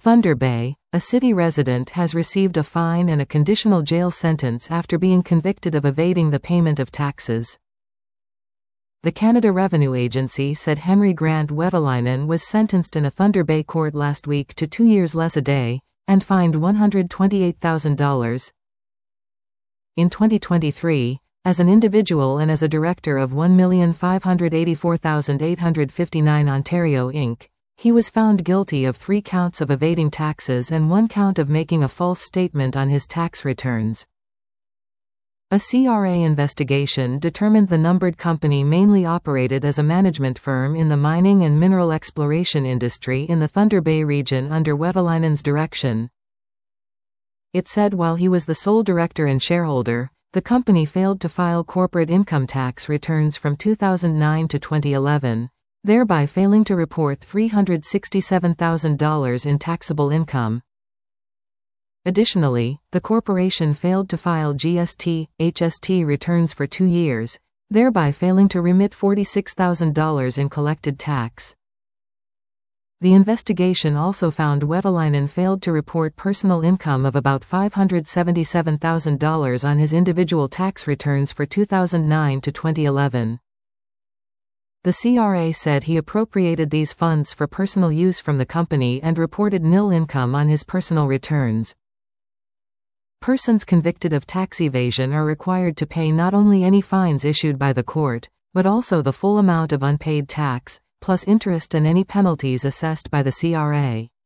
Thunder Bay, a city resident has received a fine and a conditional jail sentence after being convicted of evading the payment of taxes. The Canada Revenue Agency said Henry Grant Wetalainen was sentenced in a Thunder Bay court last week to 2 years less a day, and fined $128,000. In 2023, as an individual and as a director of 1,584,859 Ontario Inc., he was found guilty of 3 counts of evading taxes and 1 count of making a false statement on his tax returns. A CRA investigation determined the numbered company mainly operated as a management firm in the mining and mineral exploration industry in the Thunder Bay region under Wetalainen's direction. It said while he was the sole director and shareholder, the company failed to file corporate income tax returns from 2009 to 2011. Thereby failing to report $367,000 in taxable income. Additionally, the corporation failed to file GST, HST returns for 2 years, thereby failing to remit $46,000 in collected tax. The investigation also found Wetalainen failed to report personal income of about $577,000 on his individual tax returns for 2009 to 2011. The CRA said he appropriated these funds for personal use from the company and reported nil income on his personal returns. Persons convicted of tax evasion are required to pay not only any fines issued by the court, but also the full amount of unpaid tax, plus interest and any penalties assessed by the CRA.